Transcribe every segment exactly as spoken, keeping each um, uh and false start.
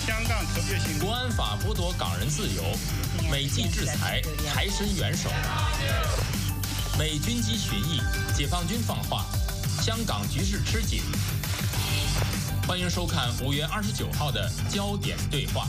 香港特别行国安法剥夺港人自由，美帝制裁，台参元首。美军机巡弋，解放军放话，香港局势吃紧。欢迎收看五月二十九号的焦点对话。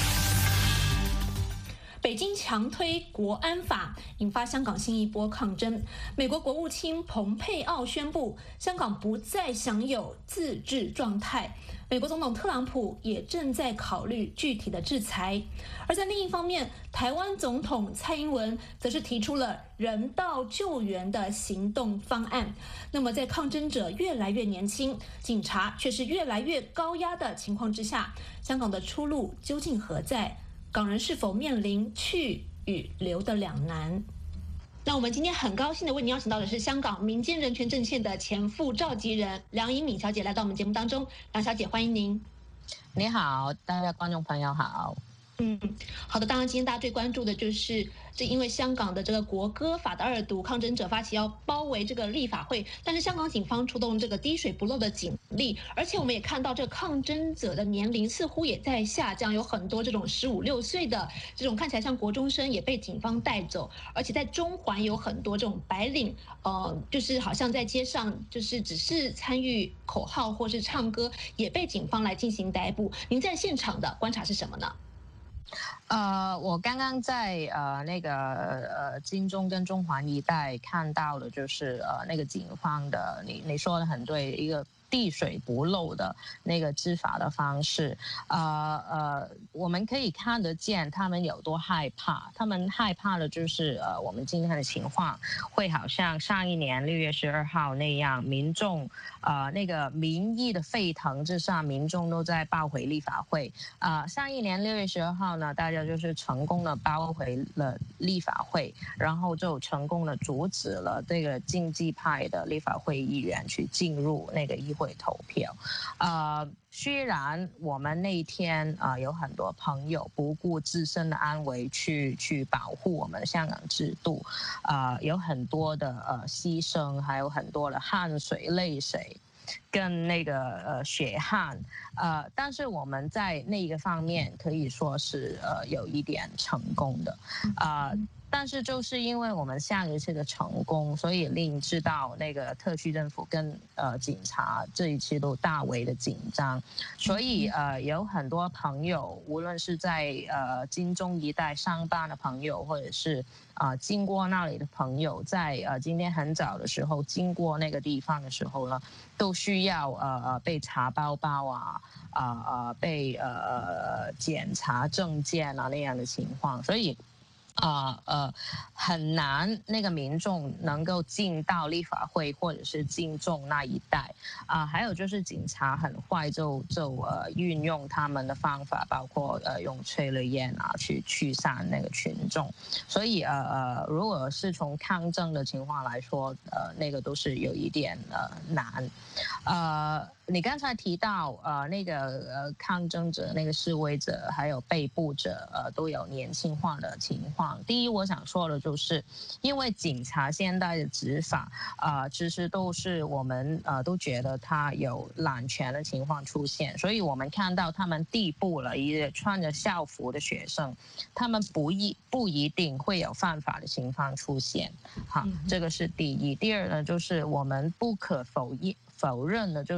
北京强推国安法，引发香港新一波抗争。美国国务卿蓬佩奥宣布，香港不再享有自治状态。美国总统特朗普也正在考虑具体的制裁。而在另一方面，台湾总统蔡英文则是提出了人道救援的行动方案。那么，在抗争者越来越年轻，警察却是越来越高压的情况之下，香港的出路究竟何在？港人是否面临去与留的两难？那我们今天很高兴的为您邀请到的是香港民间人权阵线的前副召集人梁颖敏小姐来到我们节目当中。梁小姐，欢迎您。 你好，大家观众朋友好。 嗯，好的。当然，今天大家最关注的就是，这因为香港的这个国歌法的二读，抗争者发起要包围这个立法会，但是香港警方出动这个滴水不漏的警力，而且我们也看到这个抗争者的年龄似乎也在下降，有很多这种十五六岁的这种看起来像国中生也被警方带走，而且在中环有很多这种白领，呃，就是好像在街上就是只是参与口号或是唱歌，也被警方来进行逮捕。您在现场的观察是什么呢？ 呃，我刚刚在呃那个呃金钟跟中环一带看到的，就是呃那个警方的，你你说的很对，一个滴水不漏的那个执法的方式，呃呃，我们可以看得见他们有多害怕，他们害怕的就是呃我们今天的情况会好像上一年六月十二号那样，民众呃那个民意的沸腾之上，民众都在抱回立法会。啊、呃，上一年六月十二号呢，大家就是成功的包回了立法会，然后就成功的阻止了这个经济派的立法会议员去进入那个议会投票。呃，虽然我们那一天啊、呃、有很多朋友不顾自身的安危去去保护我们的香港制度，啊、呃，有很多的呃牺牲，还有很多的汗水、泪水。跟那个呃血汗，呃，但是我们在那个方面可以说是呃有一点成功的，啊、呃。但是就是因为我们上一次的成功，所以令知道那个特区政府跟呃警察这一次都大为的紧张，所以呃有很多朋友，无论是在呃金钟一带上班的朋友，或者是啊、呃、经过那里的朋友，在呃今天很早的时候经过那个地方的时候呢，都需要呃呃被查包包啊啊啊、呃呃、被呃检查证件啊那样的情况，所以。啊 呃, 呃很难那个民众能够进到立法会或者是金钟那一带啊、呃，还有就是警察很快就就呃运用他们的方法，包括呃用催泪烟啊去驱散那个群众，所以呃呃如果是从抗争的情况来说，呃那个都是有一点呃难，呃。你刚才提到呃那个呃抗争者、那个示威者还有被捕者呃都有年轻化的情况。第一，我想说的就是，因为警察现在的执法啊、呃，其实都是我们呃都觉得他有滥权的情况出现，所以我们看到他们逮捕了一个穿着校服的学生，他们不一不一定会有犯法的情况出现。好，这个是第一。第二呢，就是我们不可否认。否认的就是，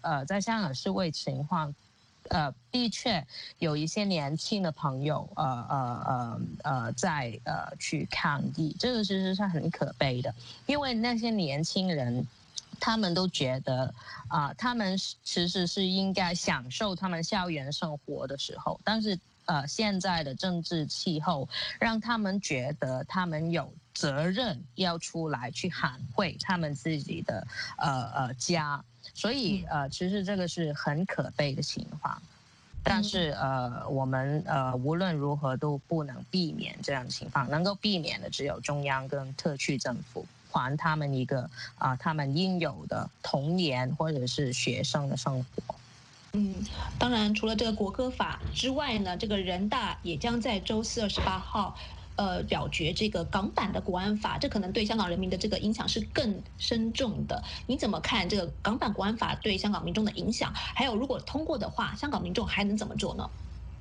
呃，在香港示威情况，呃，的确有一些年轻的朋友，呃呃呃呃，在呃去抗议，这个其实是很可悲的，因为那些年轻人。他们都觉得啊、呃，他们其实是应该享受他们校园生活的时候，但是呃，现在的政治气候让他们觉得他们有责任要出来去捍卫他们自己的呃呃家，所以呃，其实这个是很可悲的情况。但是呃，我们呃无论如何都不能避免这样的情况，能够避免的只有中央跟特区政府。还他们一个啊、呃，他们应有的童年或者是学生的生活。 嗯，当然，除了这个国歌法之外呢，这个人大也将在周四二十八号，呃，表决这个港版的国安法，这可能对香港人民的这个影响是更深重的。你怎么看这个港版国安法对香港民众的影响？还有，如果通过的话，香港民众还能怎么做呢？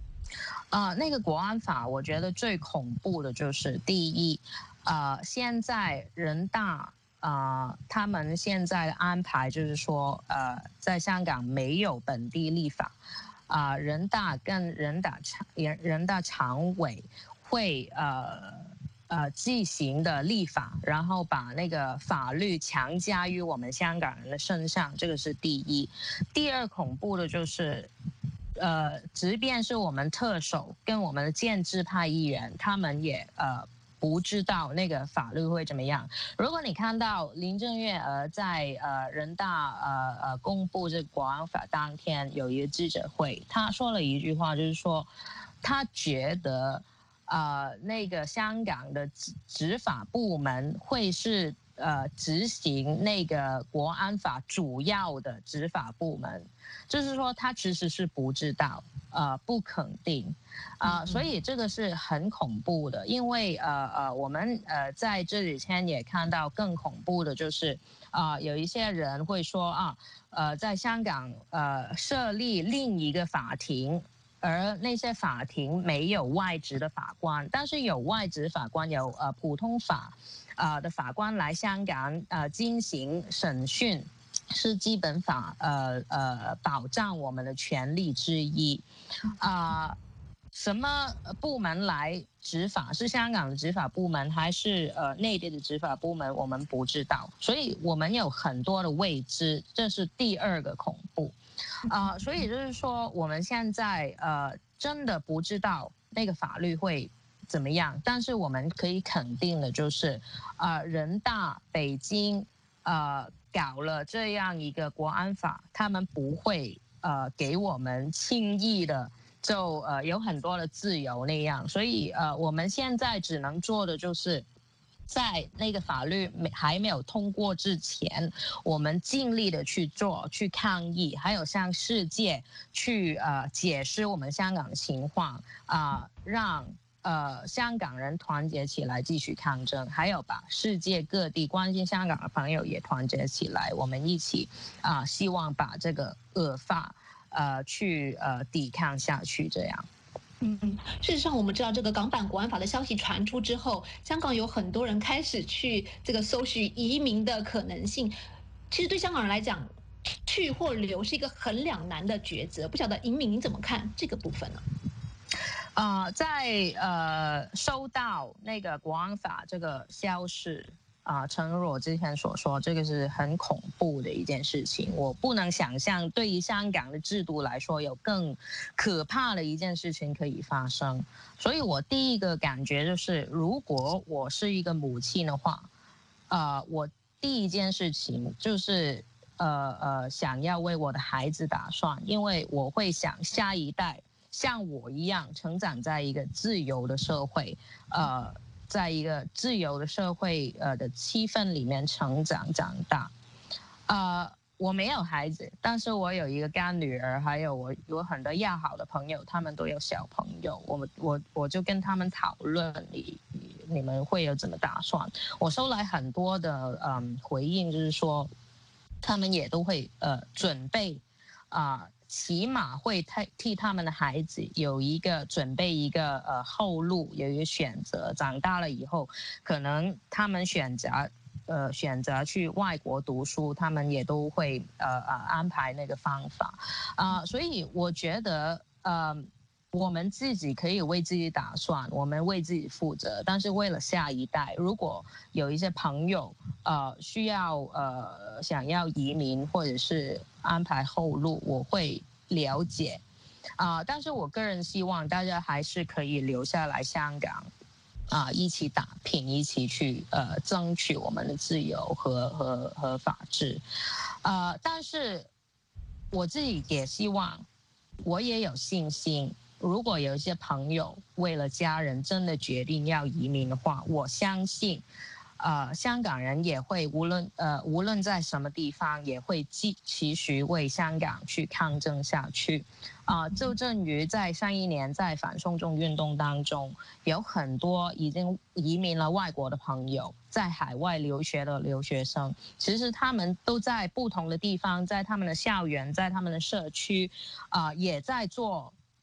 啊、呃，那个国安法，我觉得最恐怖的就是第一，呃，现在人大啊、呃，他们现在的安排就是说，呃，在香港没有本地立法，啊、呃，人大跟人大常人人大常委会呃呃进行的立法，然后把那个法律强加于我们香港人的身上，这个是第一。第二恐怖的就是。呃，即便是我们特首跟我们的建制派议员，他们也呃不知道那个法律会怎么样。如果你看到林郑月娥在呃人大呃呃公布这个国安法当天有一个记者会，他说了一句话，就是说他觉得呃那个香港的执执法部门会是呃执行那个国安法主要的执法部门。就是说，他其实是不知道，呃，不肯定，啊、呃，所以这个是很恐怖的。因为呃呃，我们呃在这几天也看到更恐怖的就是，啊、呃，有一些人会说啊，呃，在香港呃设立另一个法庭。而那些法庭没有外籍的法官，但是有外籍法官，有呃普通法，呃的法官来香港呃进行审讯。是基本法呃呃保障我们的权利之一，啊、呃，什么部门来执法？是香港的执法部门还是呃内地的执法部门？我们不知道，所以我们有很多的未知，这是第二个恐怖，啊、呃，所以就是说我们现在呃真的不知道那个法律会怎么样，但是我们可以肯定的就是，呃，人大北京呃。搞了这样一个国安法，他们不会呃给我们轻易的就呃有很多的自由那样，所以呃我们现在只能做的就是在那个法律没还没有通过之前，我们尽力的去做，去抗议，还有向世界去呃解释我们香港的情况啊、呃，让。呃，香港人团结起来继续抗争，还有把世界各地关心香港的朋友也团结起来，我们一起啊、呃，希望把这个恶法呃去呃抵抗下去，这样。 嗯嗯，事实上，我们知道这个港版国安法的消息传出之后，香港有很多人开始去这个搜寻移民的可能性。其实对香港人来讲，去或留是一个很两难的抉择。不晓得尹敏您怎么看这个部分呢？ 啊、呃，在呃收到那个国安法这个消息啊、呃，诚如我之前所说，这个是很恐怖的一件事情。我不能想象，对于香港的制度来说，有更可怕的一件事情可以发生。所以我第一个感觉就是，如果我是一个母亲的话，呃，我第一件事情就是呃呃，想要为我的孩子打算，因为我会想下一代。像我一样成长在一个自由的社会，呃，在一个自由的社会呃的气氛里面成长长大，呃，我没有孩子，但是我有一个干女儿，还有我有很多要好的朋友，他们都有小朋友，我我我就跟他们讨论你你们会有怎么打算？我收来很多的嗯回应，就是说他们也都会呃准备啊。呃起码会替替他们的孩子有一个准备一个呃后路，有一个选择。长大了以后，可能他们选择呃选择去外国读书，他们也都会呃呃安排那个方法啊、呃。所以我觉得呃。我们自己可以为自己打算，我们为自己负责。但是为了下一代，如果有一些朋友呃需要呃想要移民或者是安排后路，我会了解啊、呃。但是我个人希望大家还是可以留下来香港啊、呃，一起打拼，一起去呃争取我们的自由和和和法治。呃，但是我自己也希望，我也有信心。如果有一些朋友为了家人真的决定要移民的话，我相信，呃，香港人也会无论呃无论在什么地方，也会继继续为香港去抗争下去。啊、呃，就正如在上一年在反送中运动当中，有很多已经移民了外国的朋友，在海外留学的留学生，其实他们都在不同的地方，在他们的校园，在他们的社区，啊、呃，也在做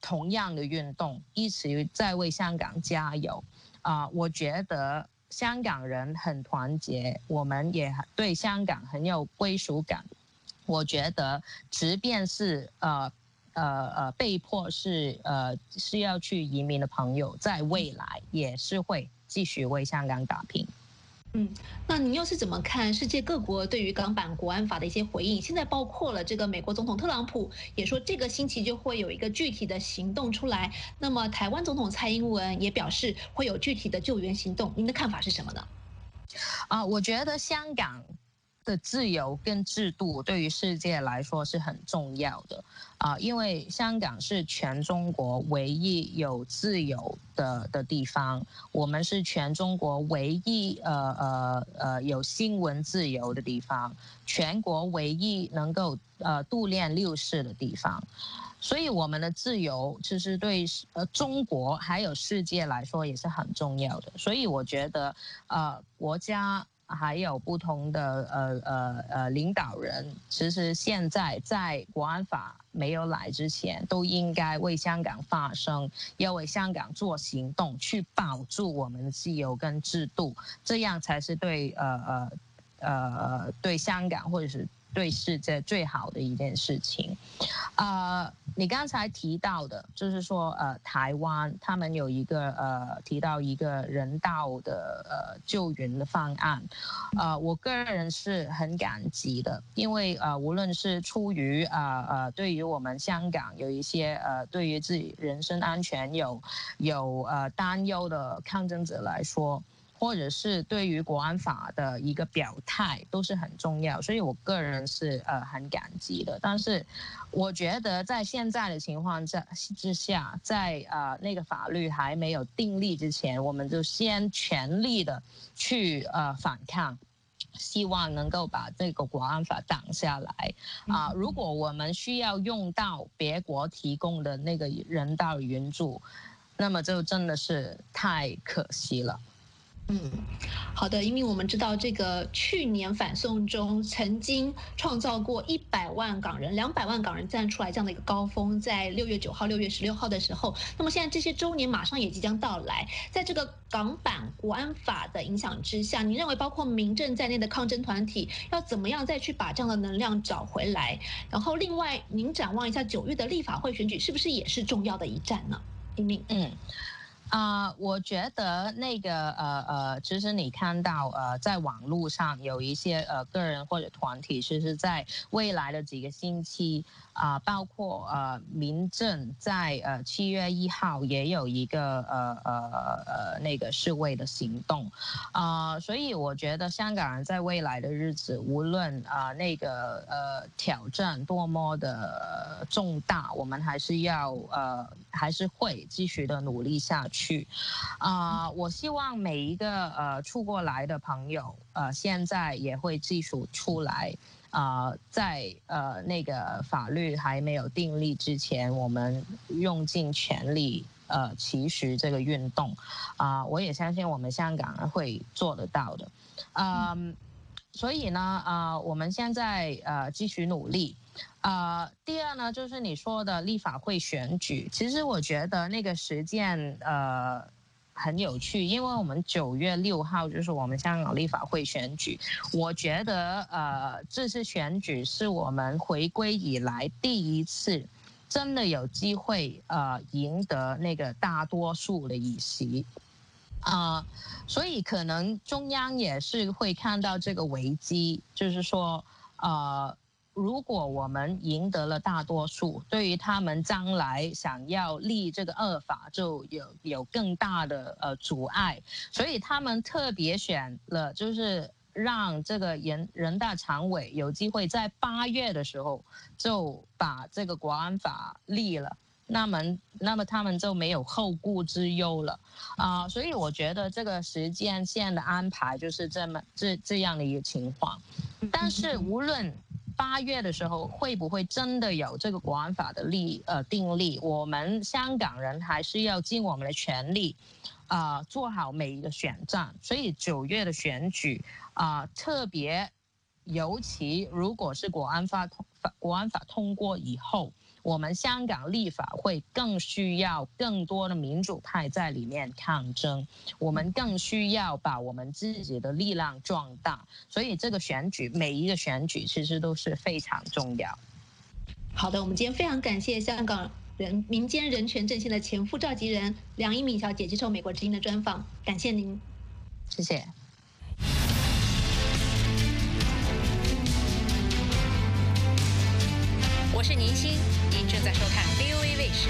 同样的运动，一起在为香港加油。啊、呃，我觉得香港人很团结，我们也对香港很有归属感。我觉得，即便是呃呃呃被迫是呃是要去移民的朋友，在未来也是会继续为香港打拼。 嗯，那您又是怎么看世界各国对于港版国安法的一些回应？现在包括了这个美国总统特朗普也说这个星期就会有一个具体的行动出来。那么台湾总统蔡英文也表示会有具体的救援行动。您的看法是什么呢？ 啊，我觉得香港的自由跟制度对于世界来说是很重要的啊，因为香港是全中国唯一有自由的的地方，我们是全中国唯一呃呃呃有新闻自由的地方，全国唯一能够呃度练六四的地方。所以我们的自由其实对呃中国还有世界来说也是很重要的。所以我觉得呃国家还有不同的呃呃呃领导人，其实现在在国安法没有来之前，都应该为香港发声，要为香港做行动，去保住我们的自由跟制度，这样才是对呃呃呃对香港或者是对世界最好的一件事情。呃，你刚才提到的，就是说，呃，台湾他们有一个呃提到一个人道的呃救援的方案，呃，我个人是很感激的，因为呃，无论是出于呃呃对于我们香港有一些呃对于自己人身安全有有呃担忧的抗争者来说，或者是对于国安法的一个表态都是很重要，所以我个人是呃很感激的。但是我觉得在现在的情况之下，在呃那个法律还没有订立之前，我们就先全力的去呃反抗，希望能够把这个国安法挡下来啊、呃！如果我们需要用到别国提供的那个人道援助，那么就真的是太可惜了。 嗯，好的，因为我们知道这个去年反送中曾经创造过一百万港人、两百万港人站出来这样的一个高峰，在六月九号、六月十六号的时候，那么现在这些周年马上也即将到来，在这个港版国安法的影响之下，你认为包括民政在内的抗争团体要怎么样再去把这样的能量找回来？然后另外，您展望一下九月的立法会选举，是不是也是重要的一战呢？英明， 嗯。啊、呃，我觉得那个呃呃，其实你看到呃，在网络上有一些呃个人或者团体，其实在未来的几个星期啊、呃，包括呃民政在呃七月一号也有一个呃呃呃那个示威的行动啊、呃，所以我觉得香港人在未来的日子，无论啊、呃、那个呃挑战多么的、呃、重大，我们还是要呃还是会继续的努力下去。去啊、呃，我希望每一个呃出过来的朋友，呃，现在也会继续出来啊、呃，在呃那个法律还没有订立之前，我们用尽全力呃期许这个运动啊、呃，我也相信我们香港人会做得到的，嗯、呃，所以呢啊、呃，我们现在呃继续努力。呃，第二呢，就是你说的立法会选举，其实我觉得那个时间呃很有趣，因为我们九月六号就是我们香港立法会选举，我觉得呃这次选举是我们回归以来第一次真的有机会呃赢得那个大多数的议席。啊、呃，所以可能中央也是会看到这个危机，就是说，呃。如果我们赢得了大多数，对于他们将来想要立这个恶法就有有更大的呃阻碍，所以他们特别选了就是让这个人人大常委有机会在八月的时候就把这个国安法立了。那么，那么他们就没有后顾之忧了啊、呃！所以我觉得这个时间线的安排就是这么这这样的一个情况。但是无论八月的时候会不会真的有这个国安法的立呃订立，我们香港人还是要尽我们的全力，啊、呃，做好每一个选战。所以九月的选举啊、呃，特别尤其如果是国安法通国安法通过以后。 我们香港立法会更需要更多的民主派在里面抗争，我们更需要把我们自己的力量壮大。所以这个选举，每一个选举其实都是非常重要。 好的，我们今天非常感谢香港人民间人权阵线的前副召集人梁一敏小姐接受美国之音的专访，感谢您， 谢谢。 我是宁欣，您正在收看 V O A 卫视。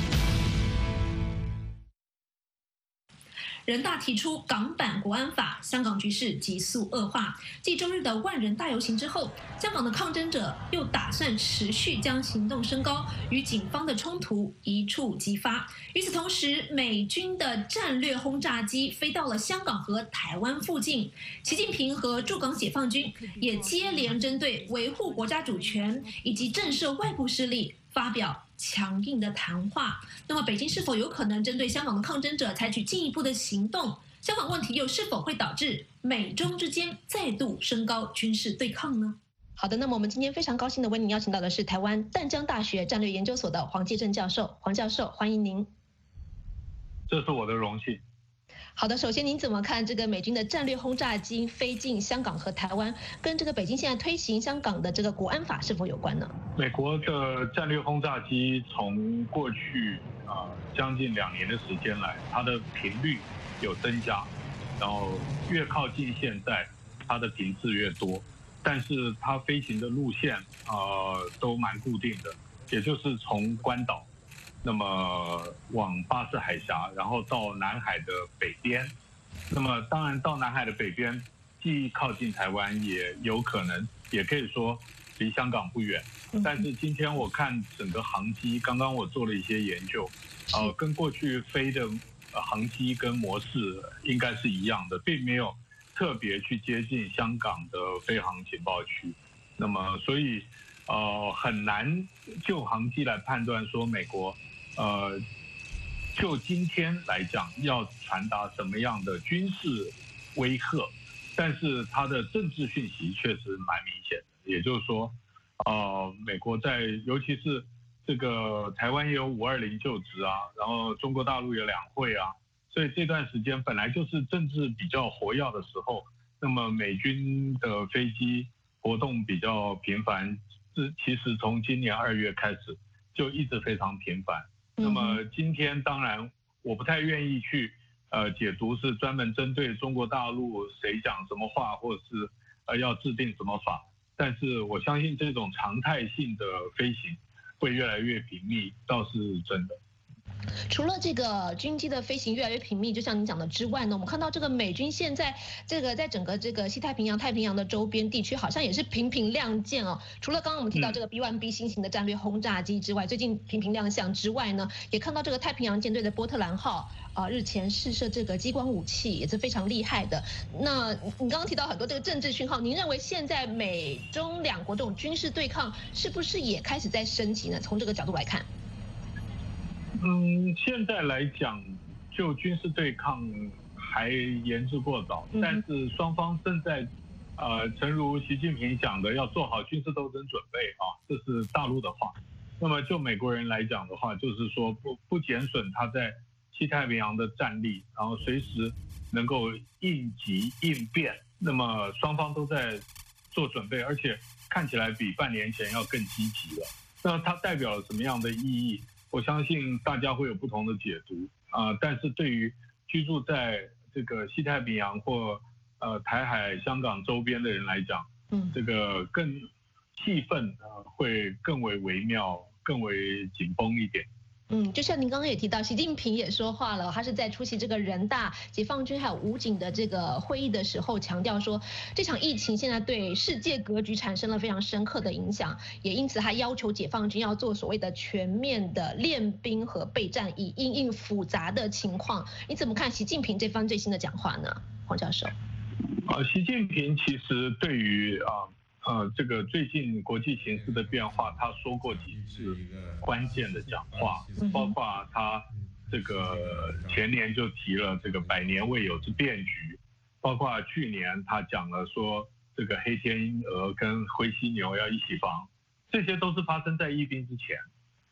人大提出港版国安法，香港局势急速恶化。继周日的万人大游行之后，香港的抗争者又打算持续将行动升高，与警方的冲突一触即发。与此同时，美军的战略轰炸机飞到了香港和台湾附近。习近平和驻港解放军也接连针对维护国家主权以及震慑外部势力发表强硬的谈话。那么北京是否有可能针对香港的抗争者采取进一步的行动？香港问题又是否会导致美中之间再度升高军事对抗呢？好的，那么我们今天非常高兴的为您邀请到的是台湾淡江大学战略研究所的黄介正教授。黄教授，欢迎您。 这是我的荣幸。 好的，首先您怎么看这个美军的战略轰炸机飞进香港和台湾，跟这个北京现在推行香港的这个国安法是否有关呢？ 美国的战略轰炸机从过去啊、呃、将近两年的时间来，它的频率有增加，然后越靠近现在，它的频次越多，但是它飞行的路线啊、呃、都蛮固定的，也就是从关岛。那么往巴士海峡，然后到南海的北边。那么当然到南海的北边，既靠近台湾，也有可能，也可以说离香港不远。但是今天我看整个航机，刚刚我做了一些研究，呃，跟过去飞的航机跟模式应该是一样的，并没有特别去接近香港的飞航情报区。那么所以呃很难就航机来判断说美国。呃，就今天来讲，要传达什么样的军事威吓，但是它的政治讯息确实蛮明显的。也就是说，呃，美国在尤其是这个台湾也有五二零就职啊，然后中国大陆有两会啊，所以这段时间本来就是政治比较活跃的时候，那么美军的飞机活动比较频繁，是其实从今年二月开始就一直非常频繁。那么今天当然我不太愿意去呃解读是专门针对中国大陆谁讲什么话，或者是呃要制定什么法，但是我相信这种常态性的飞行会越来越频密，倒是真的。 除了这个军机的飞行越来越频密，就像您讲的之外呢，我们看到这个美军现在这个在整个这个西太平洋、太平洋的周边地区，好像也是频频亮剑哦。除了刚刚我们提到这个 B 一 B 新型的战略轰炸机之外，最近频频亮相之外呢，也看到这个太平洋舰队的波特兰号啊、呃，日前试射这个激光武器，也是非常厉害的。那你刚刚提到很多这个政治讯号，您认为现在美中两国这种军事对抗是不是也开始在升级呢？从这个角度来看。 嗯，现在来讲，就军事对抗还言之过早，但是双方正在，呃，诚如习近平讲的，要做好军事斗争准备啊，这是大陆的话。那么就美国人来讲的话，就是说不不减损他在西太平洋的战力，然后随时能够应急应变。那么双方都在做准备，而且看起来比半年前要更积极了。那它代表了什么样的意义？我相信大家会有不同的解读啊、呃，但是对于居住在这个西太平洋或呃台海、香港周边的人来讲，嗯，这个更气氛呃会更为微妙、更为紧绷一点。 嗯，就像您刚刚也提到，习近平也说话了，他是在出席这个人大、解放军还有武警的这个会议的时候，强调说，这场疫情现在对世界格局产生了非常深刻的影响，也因此他要求解放军要做所谓的全面的练兵和备战，以因应复杂的情况。你怎么看习近平这番最新的讲话呢，黄教授？ 呃，习近平其实对于啊。呃呃，这个最近国际形势的变化，他说过几次关键的讲话，包括他这个前年就提了这个百年未有之变局，包括去年他讲了说这个黑天鹅跟灰犀牛要一起防，这些都是发生在疫病之前。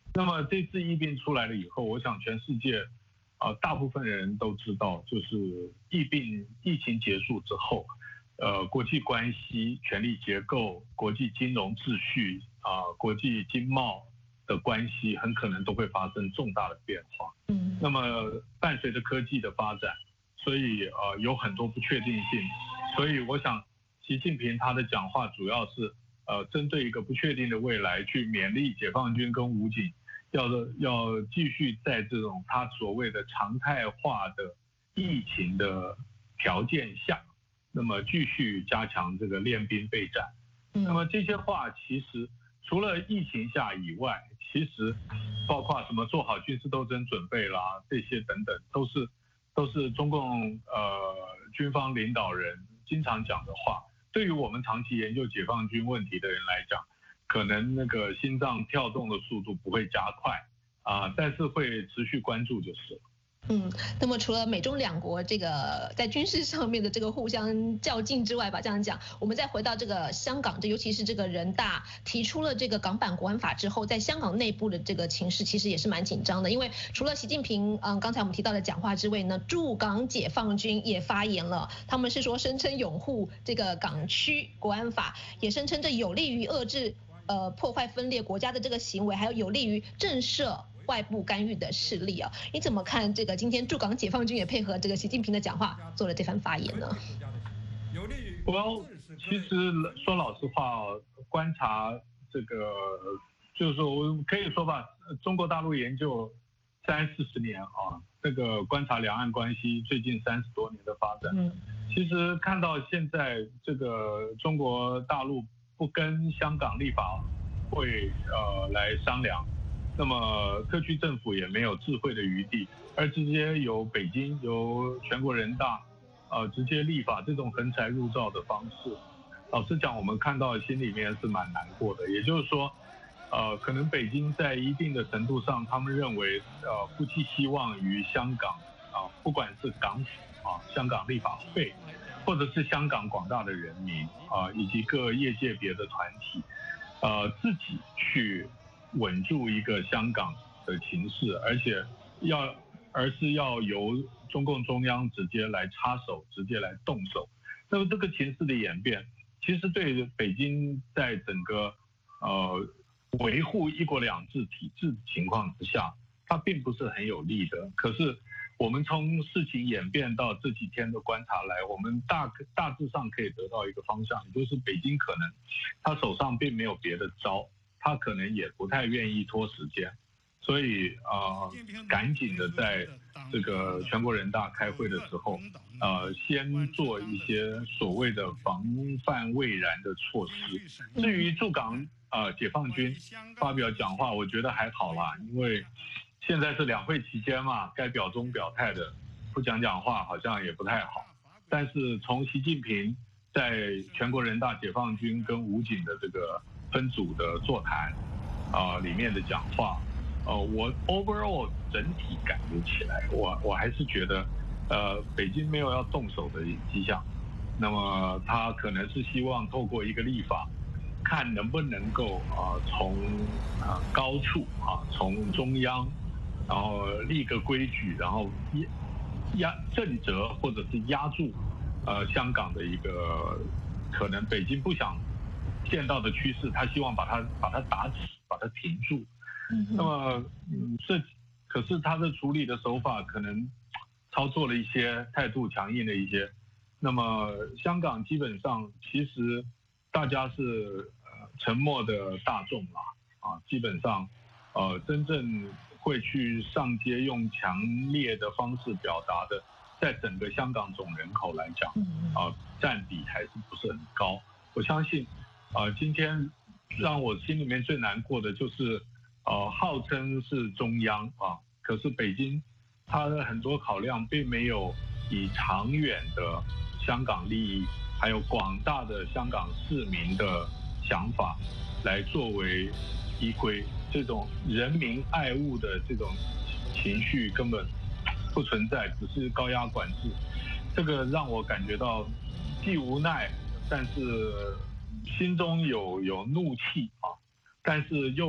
那么这次疫病出来了以后，我想全世界啊、呃、大部分人都知道，就是疫病疫情结束之后，呃国际关系、权力结构、国际金融秩序啊、呃、国际经贸的关系很可能都会发生重大的变化。嗯，那么伴随着科技的发展，所以呃有很多不确定性，所以我想习近平他的讲话主要是呃针对一个不确定的未来去勉励解放军跟武警。要要继续在这种他所谓的常态化的疫情的条件下，那么继续加强这个练兵备战。那么这些话其实除了疫情下以外，其实包括什么做好军事斗争准备啦，这些等等，都是都是中共呃军方领导人经常讲的话。对于我们长期研究解放军问题的人来讲，可能那个心脏跳动的速度不会加快啊，但是会持续关注就是了。 嗯，那么除了美中两国这个在军事上面的这个互相较劲之外吧，这样讲，我们再回到这个香港，这尤其是这个人大提出了这个港版国安法之后，在香港内部的这个情势其实也是蛮紧张的，因为除了习近平嗯刚才我们提到的讲话之外呢，驻港解放军也发言了，他们是说声称拥护这个港区国安法，也声称这有利于遏制呃破坏分裂国家的这个行为，还有有利于震慑外部干预的势力啊，你怎么看这个今天驻港解放军也配合这个习近平的讲话做了这番发言呢？ 我其实说老实话，观察这个就是说我可以说吧，中国大陆研究三四十年啊，这个观察两岸关系最近三十多年的发展，嗯，其实看到现在这个中国大陆不跟香港立法会呃来商量。那么特区政府也没有智慧的余地，而直接由北京由全国人大，呃直接立法这种横财入灶的方式，老实讲，我们看到心里面是蛮难过的。也就是说，呃，可能北京在一定的程度上，他们认为呃不寄希望于香港啊、呃，不管是港府啊、香港立法会，或者是香港广大的人民啊、呃，以及各业界别的团体，呃，自己去稳住一个香港的情势，而且要，而是要由中共中央直接来插手，直接来动手。那么这个情势的演变，其实对北京在整个呃维护一国两制体制情况之下，它并不是很有利的。可是我们从事情演变到这几天的观察来，我们大大致上可以得到一个方向，也就是北京可能他手上并没有别的招。他可能也不太愿意拖时间，所以呃，赶紧的在这个全国人大开会的时候，呃，先做一些所谓的防范未然的措施。至于驻港呃解放军发表讲话，我觉得还好啦，因为现在是两会期间嘛，该表忠表态的不讲讲话好像也不太好。但是从习近平在全国人大解放军跟武警的这个分组的座谈，啊、呃，里面的讲话，呃，我 overall 整体感觉起来，我我还是觉得，呃，北京没有要动手的迹象，那么他可能是希望透过一个立法，看能不能够啊、呃、从啊、呃、高处啊从中央，然后立个规矩，然后压震慑或者是压住呃香港的一个可能北京不想见到的趋势，他希望把它把它打死，把它停住。嗯、那么，嗯，这可是他的处理的手法可能操作了一些态度强硬的一些。那么香港基本上其实大家是呃沉默的大众啦，啊，基本上呃真正会去上街用强烈的方式表达的，在整个香港总人口来讲，啊，占比还是不是很高。我相信。呃，今天让我心里面最难过的就是，呃，号称是中央啊，可是北京它的很多考量并没有以长远的香港利益，还有广大的香港市民的想法来作为依归，这种人民爱物的这种情绪根本不存在，只是高压管制，这个让我感觉到既无奈，但是心中有有怒气啊，但是又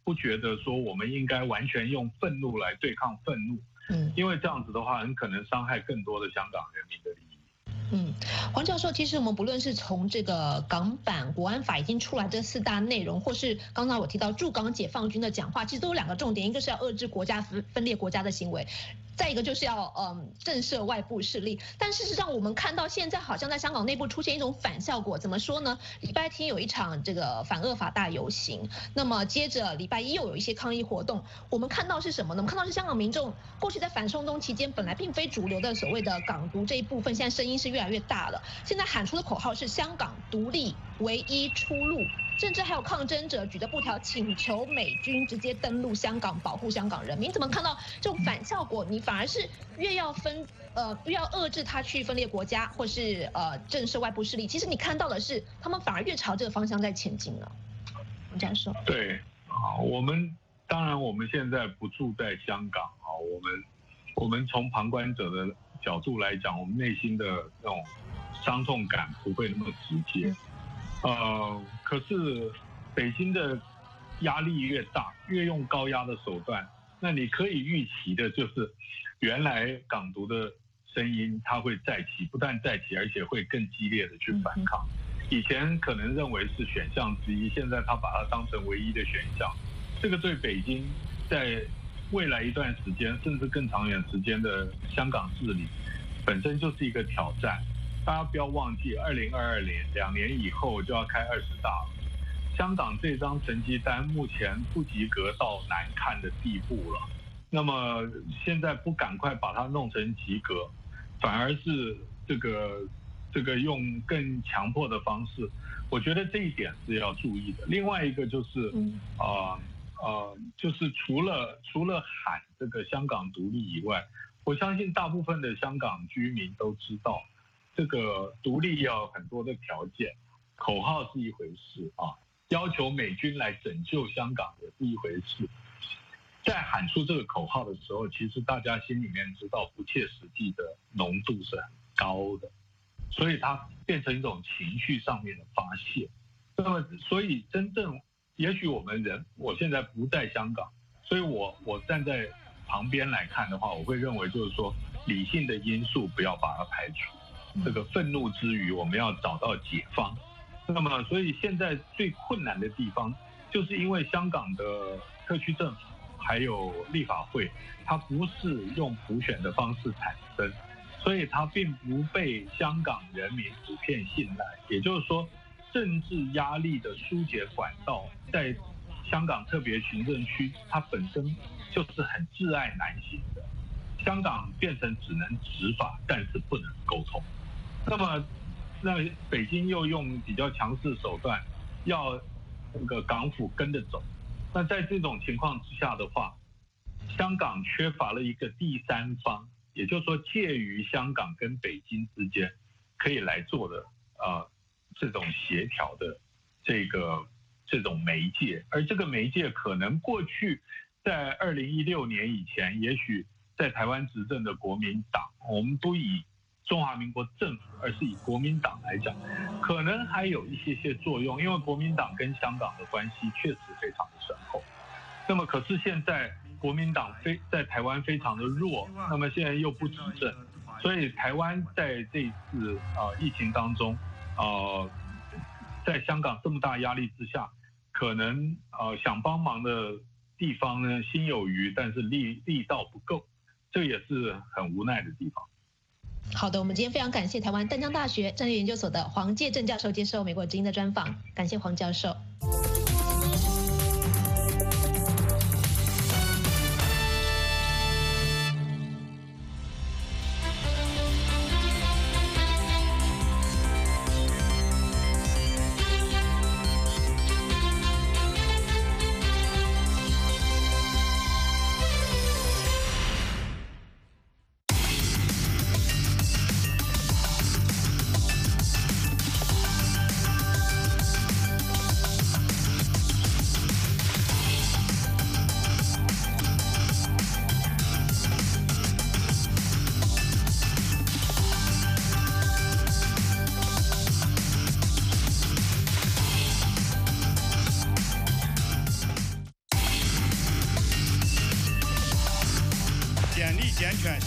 不觉得说我们应该完全用愤怒来对抗愤怒，嗯，因为这样子的话，很可能伤害更多的香港人民的利益。 嗯，黄教授，其实我们不论是从这个港版国安法已经出来这四大内容，或是刚才我提到驻港解放军的讲话，其实都有两个重点，一个是要遏制国家分分裂国家的行为，再一个就是要嗯震慑外部势力。但事实上，我们看到现在好像在香港内部出现一种反效果，怎么说呢？礼拜天有一场这个反恶法大游行，那么接着礼拜一又有一些抗议活动。我们看到是什么呢？我们看到是香港民众过去在反送中期间本来并非主流的所谓的港独这一部分，现在声音是越来越大了。现在喊出的口号是香港独立唯一出路，甚至还有抗争者举着布条请求美军直接登陆香港，保护香港人民。你怎么看到这种反效果？你反而是越要分呃越要遏制他去分裂国家，或是呃震慑外部势力。其实你看到的是，他们反而越朝这个方向在前进了。洪教授， 对啊，我们当然我们现在不住在香港啊，我们我们从旁观者的角度来讲，我们内心的那种伤痛感不会那么直接。呃，可是北京的压力越大，越用高压的手段，那你可以预期的就是，原来港独的声音它会再起，不但再起，而且会更激烈的去反抗。以前可能认为是选项之一，现在他把它当成唯一的选项。这个对北京在未来一段时间，甚至更长远时间的香港治理，本身就是一个挑战。大家不要忘记，二零二二年两年以后就要开二十大了。香港这张成绩单目前不及格到难看的地步了。那么现在不赶快把它弄成及格，反而是这个这个用更强迫的方式，我觉得这一点是要注意的。另外一个就是，呃呃，就是除了除了喊这个香港独立以外，我相信大部分的香港居民都知道。这个独立要有很多的条件，口号是一回事啊，要求美军来拯救香港也是一回事。在喊出这个口号的时候，其实大家心里面知道不切实际的浓度是很高的，所以它变成一种情绪上面的发泄。那么，所以真正，也许我们人，我现在不在香港，所以我我站在旁边来看的话，我会认为就是说，理性的因素不要把它排除。这个愤怒之余，我们要找到解方。那么，所以现在最困难的地方，就是因为香港的特区政府还有立法会，它不是用普选的方式产生，所以它并不被香港人民普遍信赖。也就是说，政治压力的疏解管道，在香港特别行政区，它本身就是很窒碍难行的。香港变成只能执法，但是不能沟通。那么，那北京又用比较强势手段，要这个港府跟着走。那在这种情况之下的话，香港缺乏了一个第三方，也就是说介于香港跟北京之间可以来做的呃这种协调的这个这种媒介。而这个媒介可能过去在二零一六年以前，也许在台湾执政的国民党，我们不以中华民国政府，而是以国民党来讲，可能还有一些些作用，因为国民党跟香港的关系确实非常的深厚。那么，可是现在国民党非在台湾非常的弱，那么现在又不执政，所以台湾在这一次呃疫情当中，呃，在香港这么大压力之下，可能呃想帮忙的地方呢心有余，但是力力道不够，这也是很无奈的地方。 好的，我们今天非常感谢台湾淡江大学战略研究所的黄介正教授接受美国之音的专访，感谢黄教授。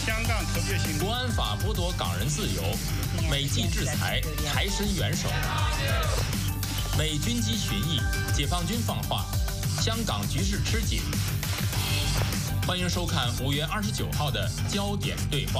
香港特别行国安法剥夺港人自由，美帝制裁，台伸援手。美军机巡弋，解放军放话，香港局势吃紧。欢迎收看五月二十九号的焦点对话。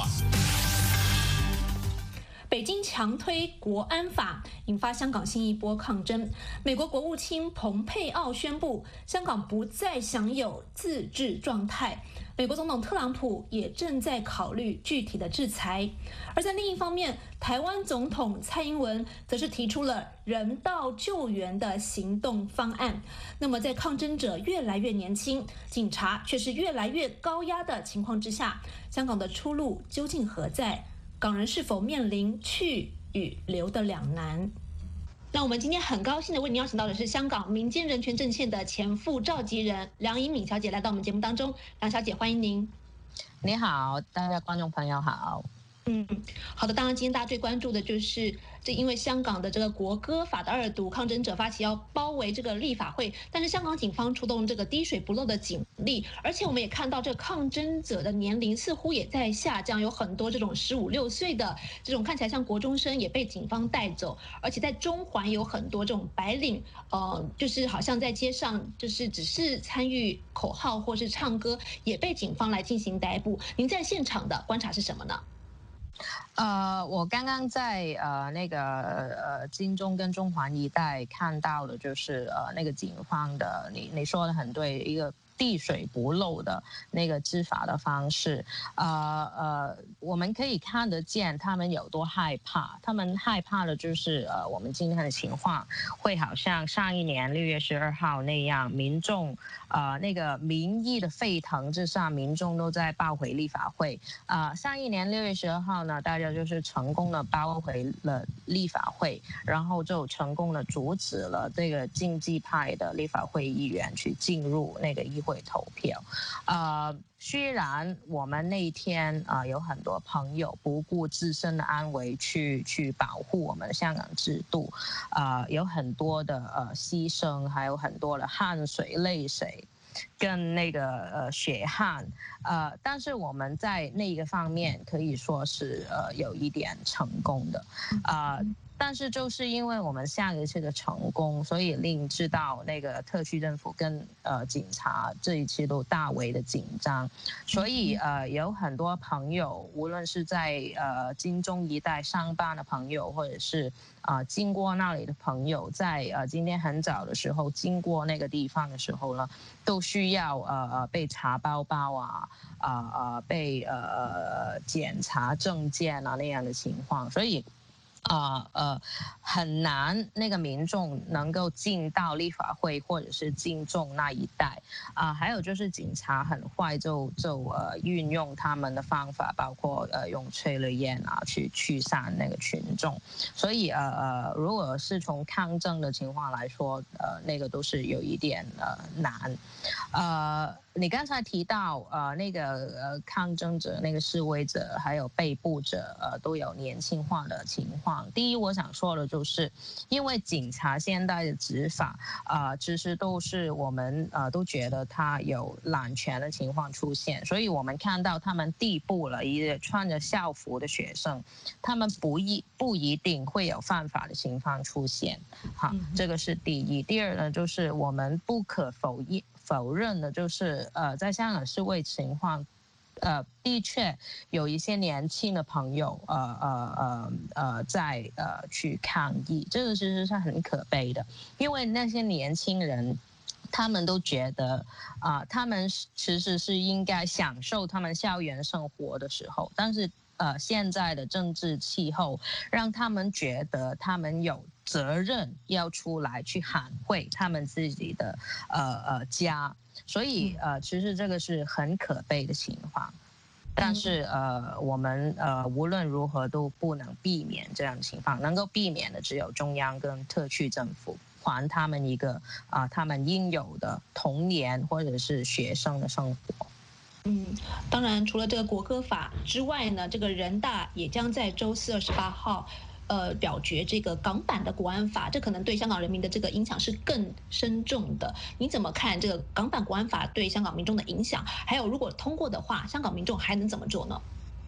北京强推国安法，引发香港新一波抗争。美国国务卿蓬佩奥宣布，香港不再享有自治状态。美国总统特朗普也正在考虑具体的制裁。而在另一方面，台湾总统蔡英文则是提出了人道救援的行动方案。那么，在抗争者越来越年轻，警察却是越来越高压的情况之下，香港的出路究竟何在？港人是否面临去与留的两难？那我们今天很高兴的为您邀请到的是香港民间人权阵线的前副召集人梁颖敏小姐来到我们节目当中。梁小姐，欢迎您。 你好，大家观众朋友好。 嗯，好的。当然，今天大家最关注的就是这，因为香港的这个国歌法的二读，抗争者发起要包围这个立法会，但是香港警方出动这个滴水不漏的警力，而且我们也看到这个抗争者的年龄似乎也在下降，有很多这种十五六岁的这种看起来像国中生也被警方带走，而且在中环有很多这种白领，呃，就是好像在街上就是只是参与口号或是唱歌，也被警方来进行逮捕。您在现场的观察是什么呢？ 呃，我刚刚在呃那个呃金钟跟中环一带看到的，就是呃那个警方的，你你说的很对，一个滴水不漏的那个执法的方式，呃呃，我们可以看得见他们有多害怕。他们害怕的就是呃，我们今天的情况会好像上一年六月十二号那样，民众呃那个民意的沸腾之上，民众都在抱回立法会。啊、呃，上一年六月十二号呢，大家就是成功的抱回了立法会，然后就成功的阻止了这个经济派的立法会议员去进入那个议会。会投票，呃，虽然我们那一天啊、呃、有很多朋友不顾自身的安危去去保护我们的香港制度，啊、呃，有很多的呃牺牲，还有很多的汗水、泪水跟那个呃血汗，呃，但是我们在那个方面可以说是呃有一点成功的，啊、呃。但是就是因为我们下一次的成功，所以令知道那个特区政府跟呃警察这一次都大为的紧张，所以呃有很多朋友，无论是在呃金钟一带上班的朋友，或者是啊、呃、经过那里的朋友，在呃今天很早的时候经过那个地方的时候呢，都需要呃呃被查包包啊啊啊、呃呃、被呃呃检查证件啊那样的情况，所以。啊 呃, 呃很难那个民众能够进到立法会或者是金钟那一带啊、呃，还有就是警察很快就就呃运用他们的方法，包括呃用催泪烟啊去驱散那个群众，所以呃呃如果是从抗争的情况来说，呃那个都是有一点呃难，呃。你刚才提到呃那个呃抗争者、那个示威者还有被捕者呃都有年轻化的情况。第一，我想说的就是，因为警察现在的执法啊、呃，其实都是我们呃都觉得他有滥权的情况出现，所以我们看到他们逮捕了一个穿着校服的学生，他们不一不一定会有犯法的情况出现。好，这个是第一。第二呢，就是我们不可否认。否认的就是，呃，在香港示威情况，呃，的确有一些年轻的朋友，呃呃呃呃，在呃去抗议，这个其实是很可悲的，因为那些年轻人，他们都觉得，啊、呃，他们其实是应该享受他们校园生活的时候，但是。呃，现在的政治气候让他们觉得他们有责任要出来去捍卫他们自己的呃呃家，所以呃，其实这个是很可悲的情况。但是呃，我们呃无论如何都不能避免这样的情况，能够避免的只有中央跟特区政府。还他们一个啊、呃，他们应有的童年或者是学生的生活。 嗯，当然，除了这个国歌法之外呢，这个人大也将在周四二十八号，呃，表决这个港版的国安法，这可能对香港人民的这个影响是更深重的。你怎么看这个港版国安法对香港民众的影响？还有，如果通过的话，香港民众还能怎么做呢？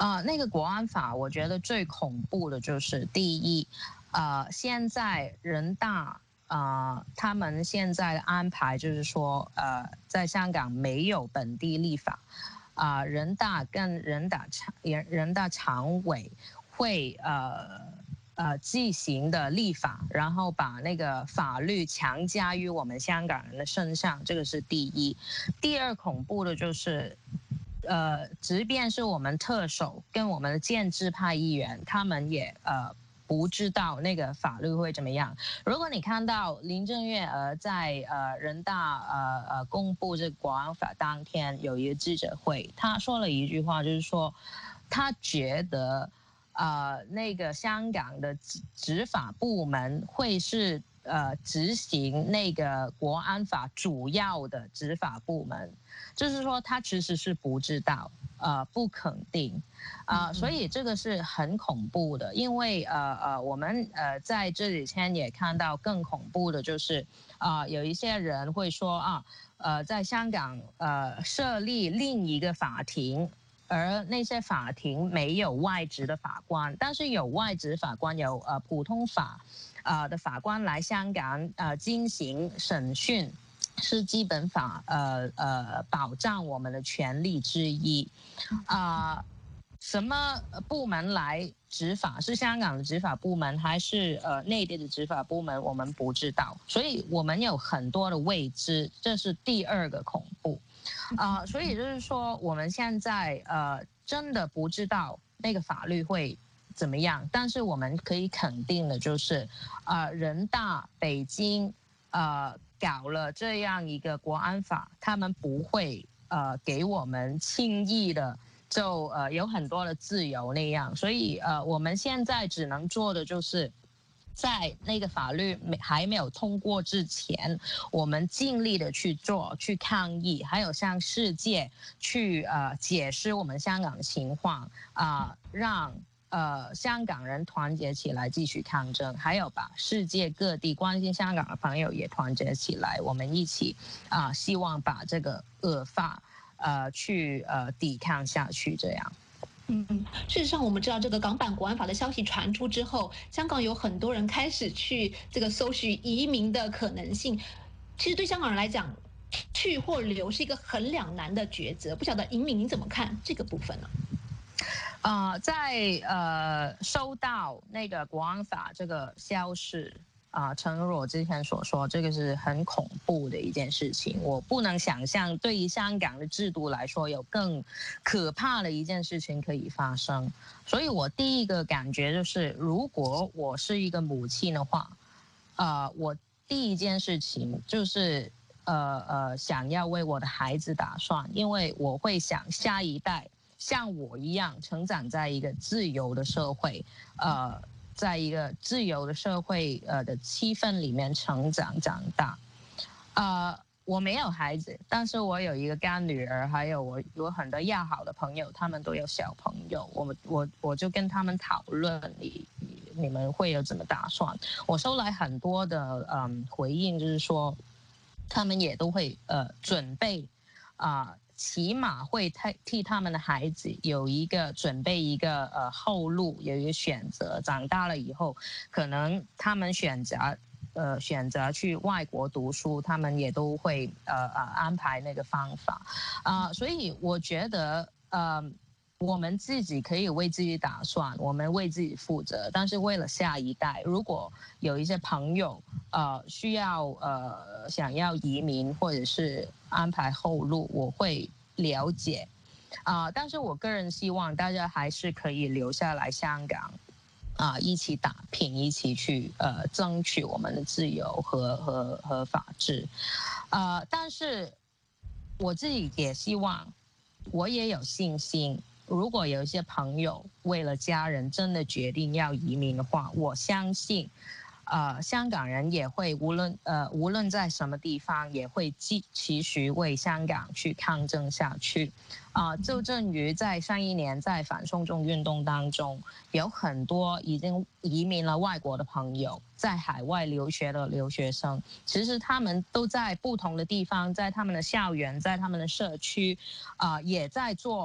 啊、呃，那个国安法，我觉得最恐怖的就是第一，呃，现在人大啊、呃，他们现在的安排就是说，呃，在香港没有本地立法，啊、呃，人大跟人大常人人大常委会呃呃进行的立法，然后把那个法律强加于我们香港人的身上，这个是第一。第二恐怖的就是。呃，即便是我们特首跟我们的建制派议员，他们也呃不知道那个法律会怎么样。如果你看到林郑月娥在呃人大呃呃公布这个国安法当天有一个记者会，他说了一句话，就是说他觉得呃那个香港的执执法部门会是呃执行那个国安法主要的执法部门。就是说，他其实是不知道，呃，不肯定，啊、呃，所以这个是很恐怖的。因为呃呃，我们呃在这几天也看到更恐怖的，就是啊、呃，有一些人会说啊，呃，在香港呃设立另一个法庭，而那些法庭没有外籍的法官，但是有外籍法官，有呃普通法呃的法官来香港呃进行审讯。是基本法呃呃保障我们的权利之一，啊、呃，什么部门来执法？是香港的执法部门还是呃内地的执法部门？我们不知道，所以我们有很多的未知，这是第二个恐怖，啊、呃，所以就是说我们现在呃真的不知道那个法律会怎么样，但是我们可以肯定的就是，呃，人大北京呃。搞了这样一个国安法，他们不会呃给我们轻易的就呃有很多的自由那样，所以呃我们现在只能做的就是在那个法律还没有通过之前，我们尽力的去做，去抗议，还有向世界去呃解释我们香港的情况啊、呃，让。呃，香港人团结起来继续抗争，还有把世界各地关心香港的朋友也团结起来，我们一起啊、呃，希望把这个恶法呃去呃抵抗下去，这样。 嗯嗯，事实上，我们知道这个港版国安法的消息传出之后，香港有很多人开始去这个搜寻移民的可能性。其实对香港人来讲，去或留是一个很两难的抉择。不晓得尹敏您怎么看这个部分呢？ 呃，在呃收到那个国安法这个消息啊、呃，诚如我之前所说，这个是很恐怖的一件事情。我不能想象，对于香港的制度来说，有更可怕的一件事情可以发生。所以我第一个感觉就是，如果我是一个母亲的话，呃，我第一件事情就是呃呃，想要为我的孩子打算，因为我会想下一代。像我一样成长在一个自由的社会，呃，在一个自由的社会呃的气氛里面成长长大，呃，我没有孩子，但是我有一个干女儿，还有我有很多要好的朋友，他们都有小朋友，我我我就跟他们讨论你你们会有怎么打算？我收来很多的嗯回应，就是说他们也都会呃准备啊。呃起码会替替他们的孩子有一个准备一个呃后路，有一个选择。长大了以后，可能他们选择呃选择去外国读书，他们也都会呃呃安排那个方法啊、呃。所以我觉得呃。我们自己可以为自己打算，我们为自己负责。但是为了下一代，如果有一些朋友呃需要呃想要移民或者是安排后路，我会了解啊、呃。但是我个人希望大家还是可以留下来香港啊、呃，一起打拼，一起去呃争取我们的自由和和和法治。呃，但是我自己也希望，我也有信心。如果有一些朋友为了家人真的决定要移民的话，我相信，呃，香港人也会无论呃无论在什么地方，也会继继续为香港去抗争下去。啊、呃，就正如在上一年在反送中运动当中，有很多已经移民了外国的朋友，在海外留学的留学生，其实他们都在不同的地方，在他们的校园，在他们的社区，啊、呃，也在做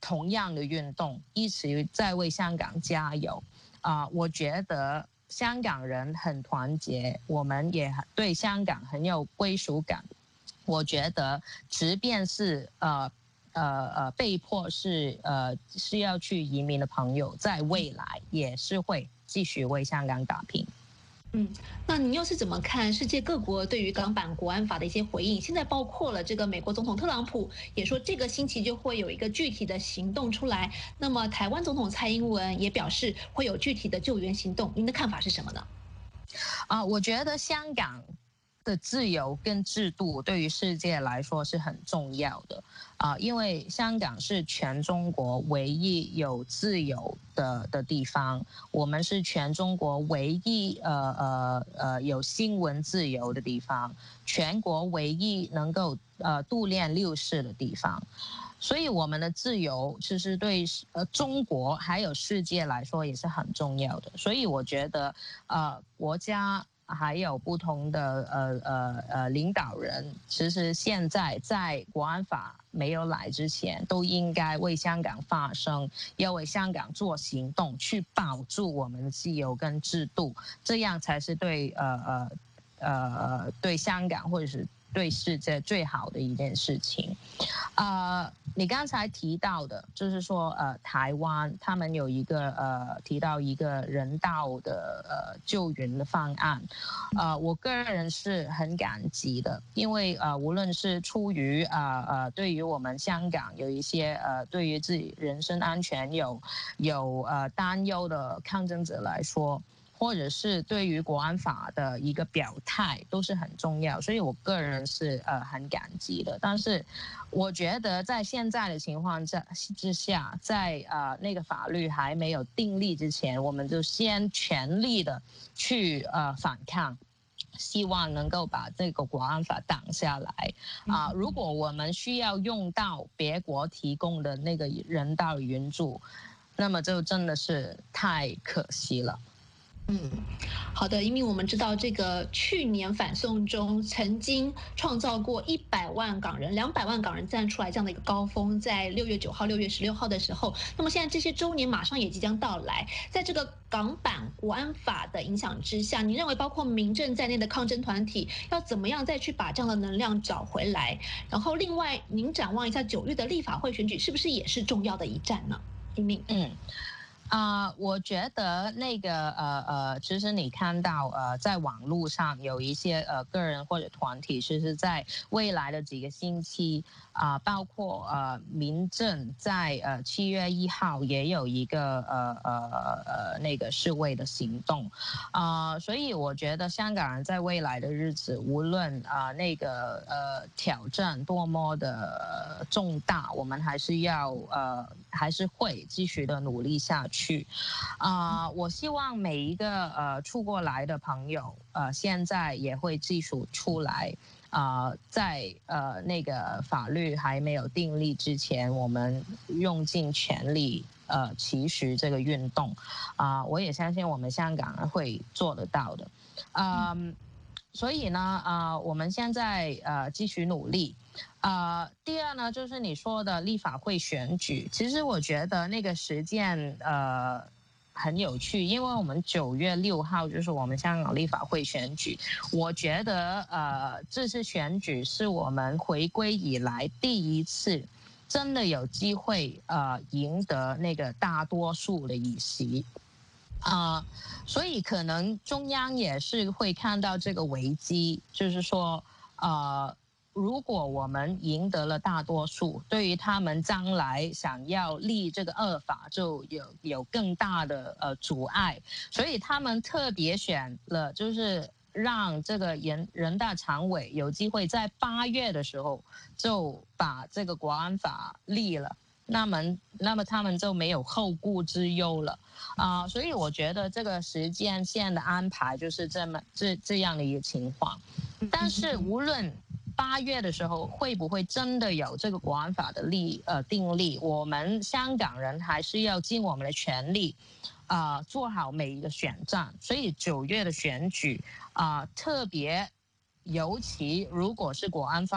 同样的运动，一起在为香港加油。啊、呃，我觉得香港人很团结，我们也对香港很有归属感。我觉得，即便是呃呃呃被迫是呃是要去移民的朋友，在未来也是会继续为香港打拼。 嗯，那您又是怎么看世界各国对于港版国安法的一些回应？现在包括了这个美国总统特朗普也说这个星期就会有一个具体的行动出来。那么台湾总统蔡英文也表示会有具体的救援行动。您的看法是什么呢？ 啊，我觉得香港的自由跟制度对于世界来说是很重要的啊，因为香港是全中国唯一有自由的的地方，我们是全中国唯一呃呃呃有新闻自由的地方，全国唯一能够呃度练六四的地方。所以我们的自由其实对呃中国还有世界来说也是很重要的。所以我觉得呃国家还有不同的呃呃呃领导人，其实现在在国安法没有来之前，都应该为香港发声，要为香港做行动，去保住我们的自由跟制度，这样才是对呃呃呃对香港或者是对世界最好的一件事情。呃，你刚才提到的，就是说，呃，台湾他们有一个呃提到一个人道的呃救援的方案，呃，我个人是很感激的，因为呃，无论是出于呃呃对于我们香港有一些呃对于自己人身安全有有呃担忧的抗争者来说，或者是对于国安法的一个表态都是很重要，所以我个人是呃很感激的。但是我觉得在现在的情况之下，在呃那个法律还没有订立之前，我们就先全力的去呃反抗，希望能够把这个国安法挡下来啊、呃！如果我们需要用到别国提供的那个人道援助，那么就真的是太可惜了。 嗯，好的，因为我们知道这个去年反送中曾经创造过一百万港人、两百万港人站出来这样的一个高峰，在六月九号、六月十六号的时候，那么现在这些周年马上也即将到来，在这个港版国安法的影响之下，你认为包括民政在内的抗争团体要怎么样再去把这样的能量找回来？然后，另外您展望一下九月的立法会选举，是不是也是重要的一战呢？一鸣， 嗯。啊、呃，我觉得那个呃呃，其实你看到呃，在网络上有一些呃个人或者团体，其实在未来的几个星期啊、呃，包括呃民政在呃七月一号也有一个呃呃呃那个示威的行动啊、呃，所以我觉得香港人在未来的日子，无论啊、呃、那个呃挑战多么的、呃、重大，我们还是要呃还是会继续的努力下去。去啊、呃，我希望每一个呃出过来的朋友，呃，现在也会继续出来啊、呃，在呃那个法律还没有订立之前，我们用尽全力呃期许这个运动啊、呃，我也相信我们香港人会做得到的，嗯。所以呢，啊、呃，我们现在呃继续努力。呃，第二呢，就是你说的立法会选举，其实我觉得那个时间呃很有趣，因为我们九月六号就是我们香港立法会选举，我觉得呃这次选举是我们回归以来第一次真的有机会呃赢得那个大多数的议席。啊、呃，所以可能中央也是会看到这个危机，就是说，呃，如果我们赢得了大多数，对于他们将来想要立这个恶法就有有更大的呃阻碍，所以他们特别选了就是让这个人人大常委有机会在八月的时候就把这个国安法立了。那么，那么他们就没有后顾之忧了啊、呃，所以我觉得这个时间线的安排就是这么这这样的一个情况。但是无论八月的时候会不会真的有这个国安法的立呃订立，我们香港人还是要尽我们的全力，啊、呃，做好每一个选战。所以九月的选举啊、呃，特别。尤其如果是国安法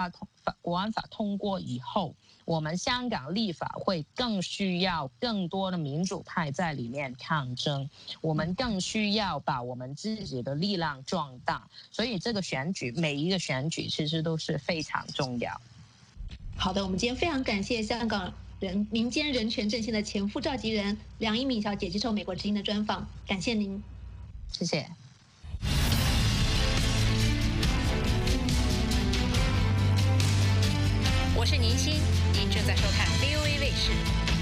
法国安法通过以后，我们香港立法会更需要更多的民主派在里面抗争，我们更需要把我们自己的力量壮大，所以这个选举每一个选举其实都是非常重要。 好的，我们今天非常感谢香港人民间人权阵线的前副召集人梁一敏小姐接受美国之音的专访，感谢您， 谢谢。 我是宁欣，您正在收看 V O A 卫视。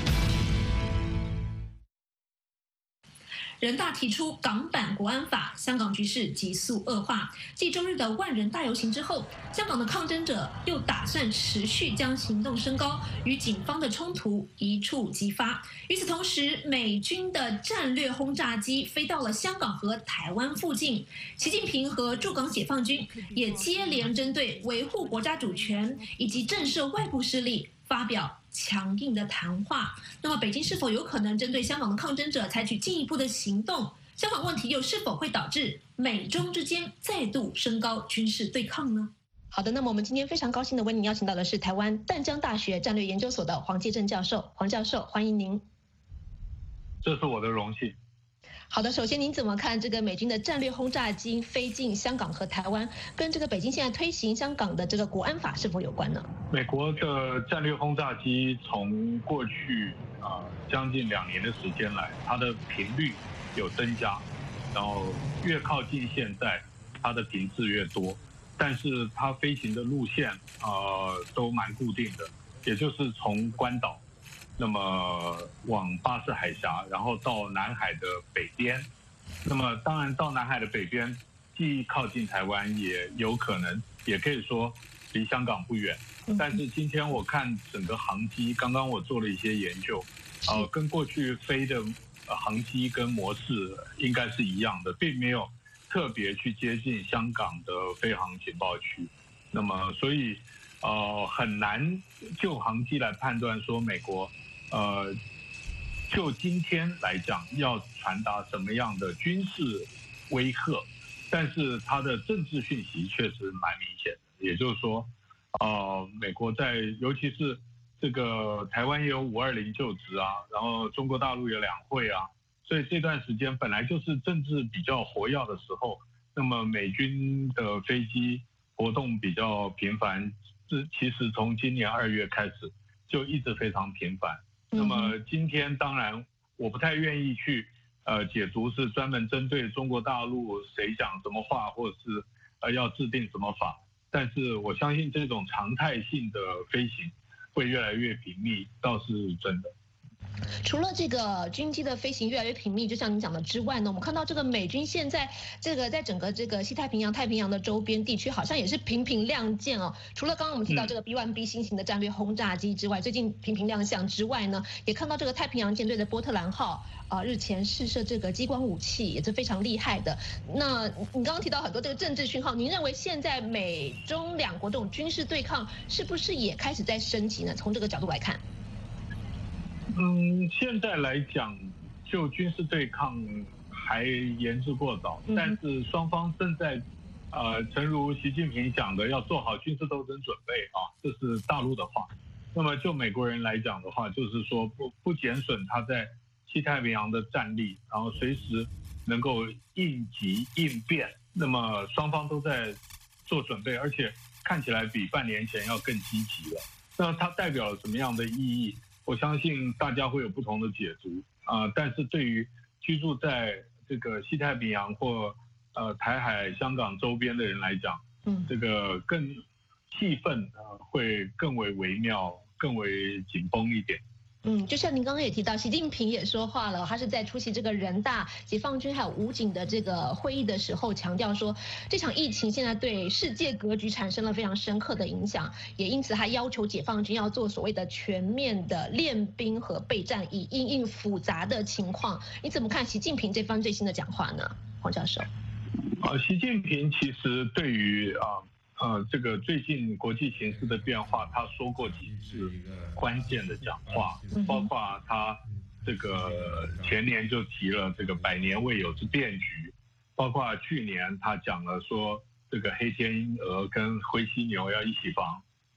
人大提出港版国安法，香港局势急速恶化。继周日的万人大游行之后，香港的抗争者又打算持续将行动升高，与警方的冲突一触即发。与此同时，美军的战略轰炸机飞到了香港和台湾附近。习近平和驻港解放军也接连针对维护国家主权以及震慑外部势力发表强硬的谈话。那么北京是否有可能针对香港的抗争者采取进一步的行动？香港问题又是否会导致美中之间再度升高军事对抗呢？好的，那么我们今天非常高兴的为您邀请到的是台湾淡江大学战略研究所的黄介正教授。黄教授，欢迎您。 这是我的荣幸。 好的，首先您怎么看这个美军的战略轰炸机飞进香港和台湾，跟这个北京现在推行香港的这个国安法是否有关呢？ 美国的战略轰炸机从过去啊、呃、将近两年的时间来，它的频率有增加，然后越靠近现在，它的频次越多，但是它飞行的路线呃都蛮固定的，也就是从关岛。那么往巴士海峡，然后到南海的北边。那么当然到南海的北边，既靠近台湾，也有可能，也可以说离香港不远。但是今天我看整个航机，刚刚我做了一些研究，呃，跟过去飞的航机跟模式应该是一样的，并没有特别去接近香港的飞航情报区。那么所以呃很难就航机来判断说美国。呃，就今天来讲，要传达什么样的军事威吓，但是它的政治讯息确实蛮明显的。也就是说，呃，美国在尤其是这个台湾也有五二零就职啊，然后中国大陆有两会啊，所以这段时间本来就是政治比较活跃的时候，那么美军的飞机活动比较频繁，这其实从今年二月开始就一直非常频繁。那么今天当然我不太愿意去呃解读是专门针对中国大陆谁讲什么话，或者是呃要制定什么法，但是我相信这种常态性的飞行会越来越频密，倒是真的。 除了这个军机的飞行越来越频密，就像您讲的之外呢，我们看到这个美军现在这个在整个这个西太平洋、太平洋的周边地区，好像也是频频亮剑哦。除了刚刚我们提到这个 B 一 B 新型的战略轰炸机之外，最近频频亮相之外呢，也看到这个太平洋舰队的波特兰号啊、呃，日前试射这个激光武器，也是非常厉害的。那你刚刚提到很多这个政治讯号，您认为现在美中两国这种军事对抗是不是也开始在升级呢？从这个角度来看。 嗯，现在来讲，就军事对抗还言之过早，但是双方正在，呃，诚如习近平讲的，要做好军事斗争准备啊，这是大陆的话。那么就美国人来讲的话，就是说不不减损他在西太平洋的战力，然后随时能够应急应变。那么双方都在做准备，而且看起来比半年前要更积极了。那它代表了什么样的意义？我相信大家会有不同的解读啊、呃，但是对于居住在这个西太平洋或呃台海、香港周边的人来讲，嗯，这个更气氛啊、呃、会更为微妙、更为紧绷一点。嗯，就像您刚刚也提到，习近平也说话了，他是在出席这个人大、解放军还有武警的这个会议的时候，强调说，这场疫情现在对世界格局产生了非常深刻的影响，也因此他要求解放军要做所谓的全面的练兵和备战，以因应复杂的情况。你怎么看习近平这番最新的讲话呢，黄教授？啊，习近平其实对于啊。呃，这个最近国际形势的变化，他说过几次关键的讲话，包括他这个前年就提了这个百年未有之变局，包括去年他讲了说这个黑天鹅跟灰犀牛要一起防，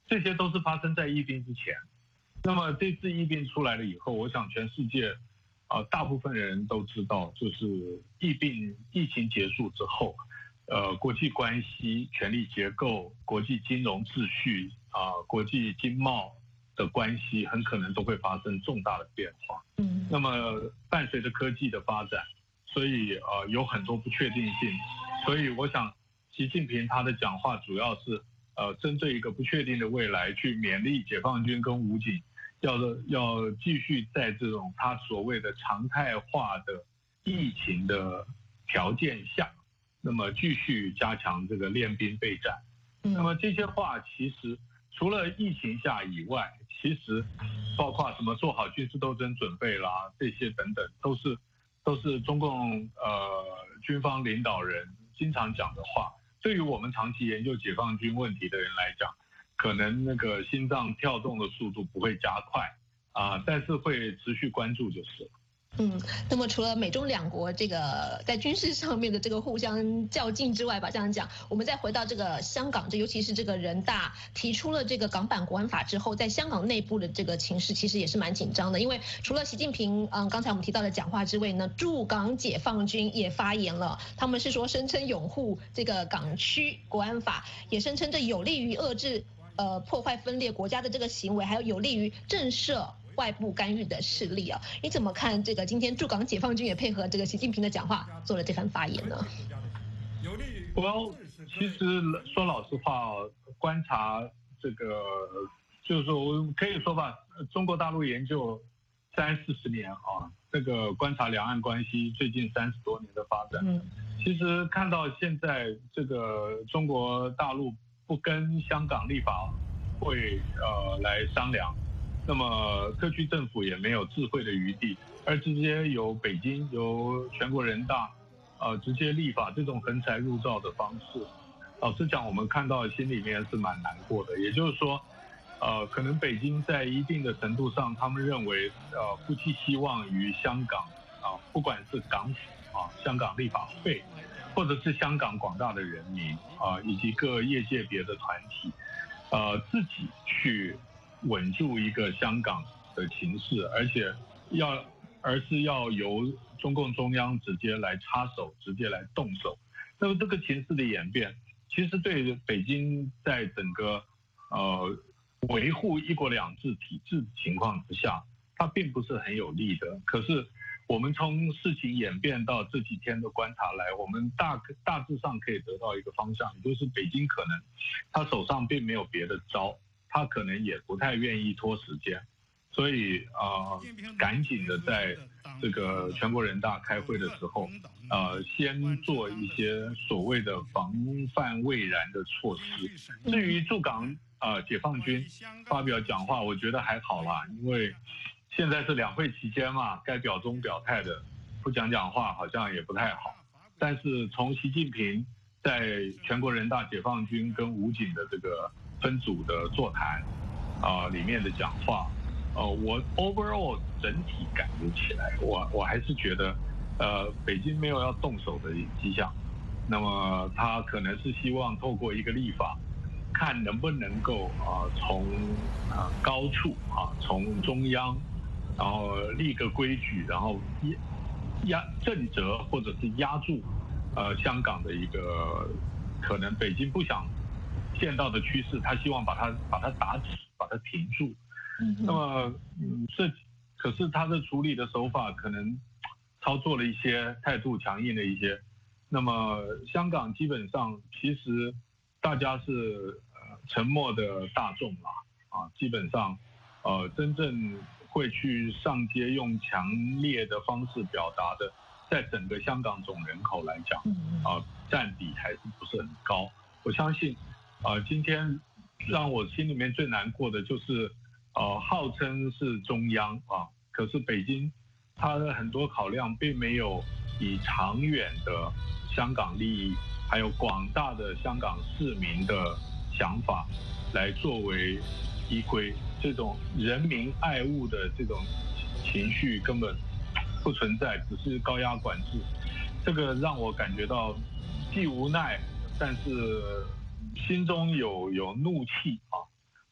这些都是发生在疫病之前。那么这次疫病出来了以后，我想全世界啊、呃、大部分人都知道，就是疫病疫情结束之后，呃国际关系、权力结构、国际金融秩序啊、呃、国际经贸的关系很可能都会发生重大的变化。嗯，那么伴随着科技的发展，所以呃有很多不确定性。所以我想，习近平他的讲话主要是呃针对一个不确定的未来，去勉励解放军跟武警，要要继续在这种他所谓的常态化的疫情的条件下，那么继续加强这个练兵备战。那么这些话其实除了疫情下以外，其实包括什么做好军事斗争准备啦，这些等等，都是都是中共呃军方领导人经常讲的话。对于我们长期研究解放军问题的人来讲，可能那个心脏跳动的速度不会加快啊，但是会持续关注就是了。 嗯，那么除了美中两国这个在军事上面的这个互相较劲之外吧，这样讲，我们再回到这个香港，这尤其是这个人大提出了这个港版国安法之后，在香港内部的这个情势其实也是蛮紧张的，因为除了习近平嗯刚才我们提到的讲话之外呢，驻港解放军也发言了，他们是说声称拥护这个港区国安法，也声称这有利于遏制呃破坏分裂国家的这个行为，还有有利于震慑外部干预的势力啊，你怎么看这个今天驻港解放军也配合这个习近平的讲话做了这番发言呢？ 我其实说老实话，观察这个就是说，我可以说吧，中国大陆研究三四十年啊，这个观察两岸关系最近三十多年的发展，嗯，其实看到现在这个中国大陆不跟香港立法会呃来商量。那么特区政府也没有智慧的余地，而直接由北京由全国人大，呃直接立法这种横财入灶的方式，老实讲，我们看到心里面是蛮难过的。也就是说，呃，可能北京在一定的程度上，他们认为，呃，不寄希望于香港啊、呃，不管是港府啊、香港立法会，或者是香港广大的人民啊、呃，以及各业界别的团体，呃，自己去稳住一个香港的情势，而且要，而是要由中共中央直接来插手，直接来动手。那么这个情势的演变，其实对北京在整个呃维护一国两制体制的情况之下，它并不是很有利的。可是我们从事情演变到这几天的观察来，我们大大致上可以得到一个方向，也就是北京可能他手上并没有别的招。他可能也不太愿意拖时间，所以呃，赶紧的在这个全国人大开会的时候，呃，先做一些所谓的防范未然的措施。至于驻港呃解放军发表讲话，我觉得还好啦，因为现在是两会期间嘛，该表忠表态的不讲讲话好像也不太好。但是从习近平在全国人大解放军跟武警的这个分组的座谈啊、呃、里面的讲话，呃，我 overall 整体感觉起来，我我还是觉得，呃，北京没有要动手的迹象。那么他可能是希望透过一个立法，看能不能够啊、呃、从啊、呃、高处啊从中央，然后立个规矩，然后压震慑或者是压住呃香港的一个可能北京不想见到的趋势，他希望把它把它打止，把它停住。嗯、那么，嗯，这可是他的处理的手法可能操作了一些态度强硬的一些。那么香港基本上其实大家是呃沉默的大众啦，啊，基本上呃真正会去上街用强烈的方式表达的，在整个香港总人口来讲，啊、呃、占比还是不是很高。我相信。呃，今天让我心里面最难过的就是，呃，号称是中央啊，可是北京它的很多考量并没有以长远的香港利益，还有广大的香港市民的想法来作为依归，这种人民爱物的这种情绪根本不存在，只是高压管制，这个让我感觉到既无奈，但是心中有有怒气啊，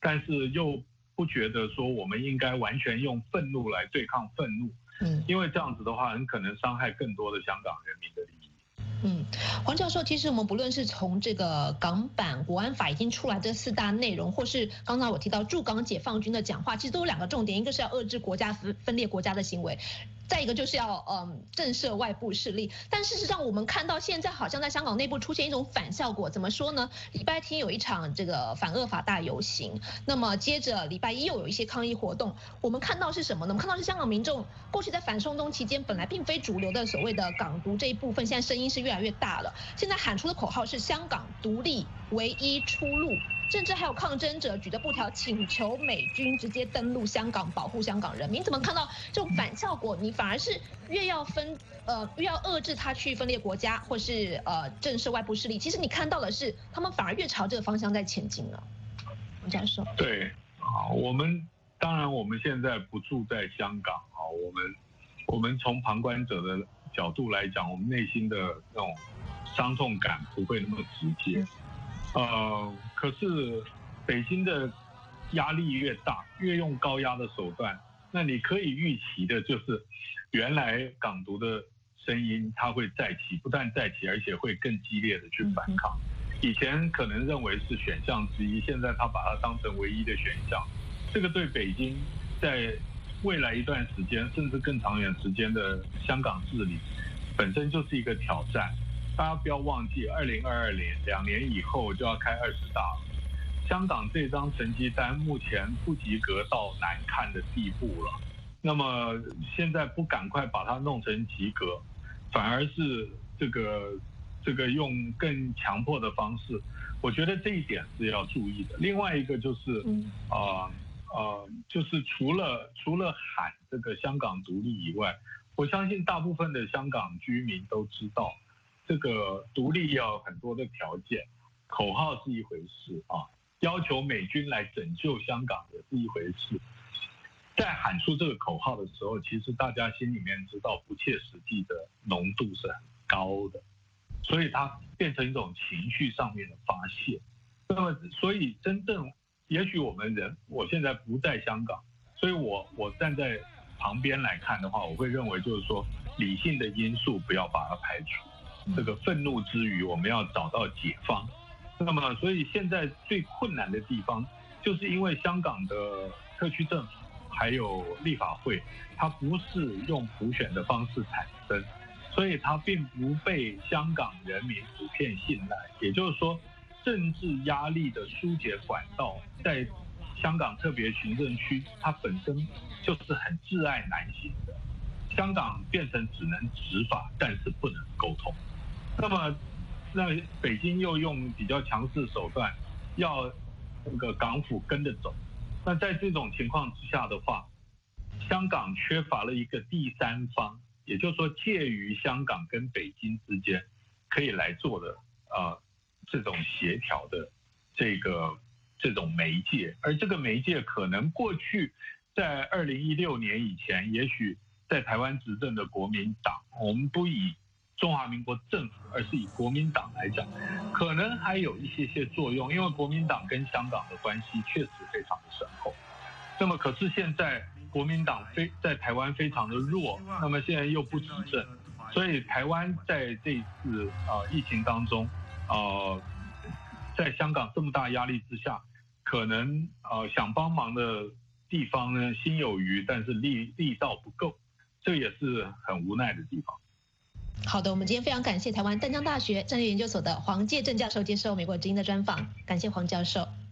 但是又不觉得说我们应该完全用愤怒来对抗愤怒， 嗯， 因为这样子的话，很可能伤害更多的香港人民的利益。 嗯，黄教授，其实我们不论是从这个港版国安法已经出来这四大内容，或是刚才我提到驻港解放军的讲话，其实都有两个重点，一个是要遏制国家分分裂国家的行为，再一个就是要嗯震慑外部势力。但事实上，我们看到现在好像在香港内部出现一种反效果，怎么说呢？礼拜天有一场这个反恶法大游行，那么接着礼拜一又有一些抗议活动。我们看到是什么呢？我们看到是香港民众过去在反送中期间本来并非主流的所谓的港独这一部分，现在声音是越来越大了。现在喊出的口号是香港独立唯一出路。甚至还有抗争者举着布条请求美军直接登陆香港，保护香港人民。你怎么看到这种反效果？你反而是越要分呃越要遏制他去分裂国家，或是呃震慑外部势力。其实你看到的是，他们反而越朝这个方向在前进了。王教授， 对啊，我们当然我们现在不住在香港啊，我们我们从旁观者的角度来讲，我们内心的那种伤痛感不会那么直接。呃，可是北京的压力越大，越用高压的手段，那你可以预期的就是，原来港独的声音它会再起，不但再起，而且会更激烈的去反抗。以前可能认为是选项之一，现在他把它当成唯一的选项。这个对北京在未来一段时间，甚至更长远时间的香港治理，本身就是一个挑战。大家不要忘记，二零二二年两年以后就要开二十大了。香港这张成绩单目前不及格到难看的地步了。那么现在不赶快把它弄成及格，反而是这个这个用更强迫的方式，我觉得这一点是要注意的。另外一个就是，呃呃，就是除了除了喊这个香港独立以外，我相信大部分的香港居民都知道。这个独立要有很多的条件，口号是一回事啊，要求美军来拯救香港也是一回事。在喊出这个口号的时候，其实大家心里面知道不切实际的浓度是很高的，所以它变成一种情绪上面的发泄。那么，所以真正，也许我们人，我现在不在香港，所以我我站在旁边来看的话，我会认为就是说，理性的因素不要把它排除。这个愤怒之余，我们要找到解方。那么，所以现在最困难的地方，就是因为香港的特区政府还有立法会，它不是用普选的方式产生，所以它并不被香港人民普遍信赖。也就是说，政治压力的疏解管道，在香港特别行政区，它本身就是很窒碍难行的。香港变成只能执法，但是不能沟通。那么，那北京又用比较强势手段，要那个港府跟着走。那在这种情况之下的话，香港缺乏了一个第三方，也就是说介于香港跟北京之间可以来做的呃这种协调的这个这种媒介。而这个媒介可能过去在二零一六年以前，也许在台湾执政的国民党，我们不以中华民国政府，而是以国民党来讲，可能还有一些些作用，因为国民党跟香港的关系确实非常的深厚。那么，可是现在国民党非在台湾非常的弱，那么现在又不执政，所以台湾在这一次呃疫情当中，呃，在香港这么大压力之下，可能呃想帮忙的地方呢心有余，但是力力道不够，这也是很无奈的地方。 好的，我们今天非常感谢台湾淡江大学战略研究所的黄介正教授接受美国之音的专访，感谢黄教授。